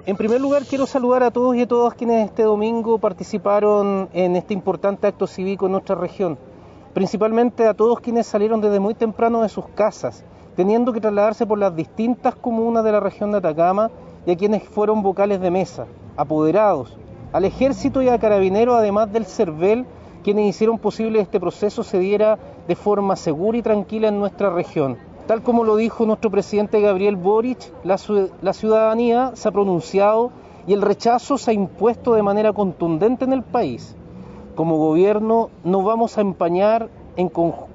En primer lugar, quiero saludar a todos y a todas quienes este domingo participaron en este importante acto cívico en nuestra región, principalmente a todos quienes salieron desde muy temprano de sus casas, teniendo que trasladarse por las distintas comunas de la región de Atacama, y a quienes fueron vocales de mesa, apoderados, al Ejército y a Carabineros, además del CERVEL, quienes hicieron posible que este proceso se diera de forma segura y tranquila en nuestra región. Tal como lo dijo nuestro presidente Gabriel Boric, la ciudadanía se ha pronunciado y el rechazo se ha impuesto de manera contundente en el país. Como gobierno nos vamos a empeñar en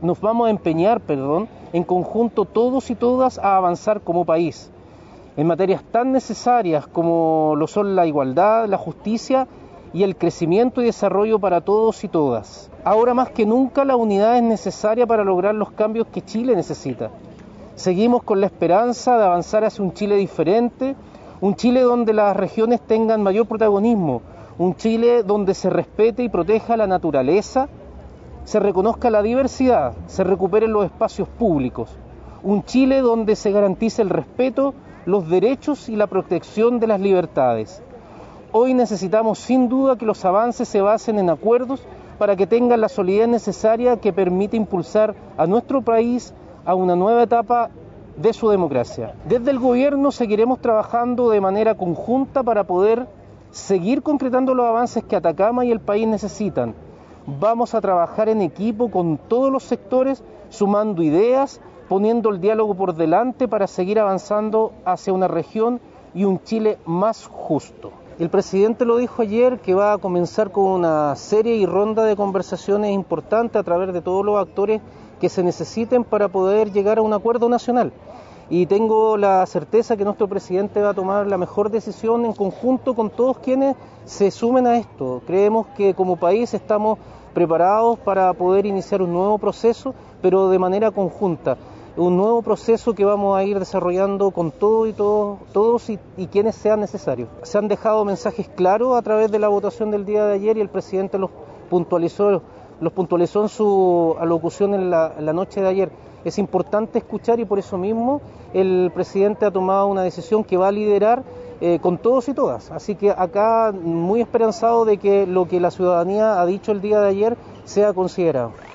conjunto todos y todas a avanzar como país en materias tan necesarias como lo son la igualdad, la justicia y el crecimiento y desarrollo para todos y todas. Ahora más que nunca la unidad es necesaria para lograr los cambios que Chile necesita. Seguimos con la esperanza de avanzar hacia un Chile diferente, un Chile donde las regiones tengan mayor protagonismo, un Chile donde se respete y proteja la naturaleza, se reconozca la diversidad, se recuperen los espacios públicos, un Chile donde se garantice el respeto, los derechos y la protección de las libertades. Hoy necesitamos sin duda que los avances se basen en acuerdos para que tengan la solidez necesaria que permite impulsar a nuestro país a una nueva etapa de su democracia. Desde el gobierno seguiremos trabajando de manera conjunta para poder seguir concretando los avances que Atacama y el país necesitan. Vamos a trabajar en equipo con todos los sectores, sumando ideas, poniendo el diálogo por delante para seguir avanzando hacia una región y un Chile más justo. El presidente lo dijo ayer que va a comenzar con una serie y ronda de conversaciones importantes a través de todos los actores que se necesiten para poder llegar a un acuerdo nacional. Y tengo la certeza que nuestro presidente va a tomar la mejor decisión en conjunto con todos quienes se sumen a esto. Creemos que como país estamos preparados para poder iniciar un nuevo proceso, pero de manera conjunta. Un nuevo proceso que vamos a ir desarrollando con todos y quienes sean necesarios. Se han dejado mensajes claros a través de la votación del día de ayer y el presidente los puntualizó en su alocución en la noche de ayer. Es importante escuchar y por eso mismo el presidente ha tomado una decisión que va a liderar con todos y todas. Así que acá muy esperanzado de que lo que la ciudadanía ha dicho el día de ayer sea considerado.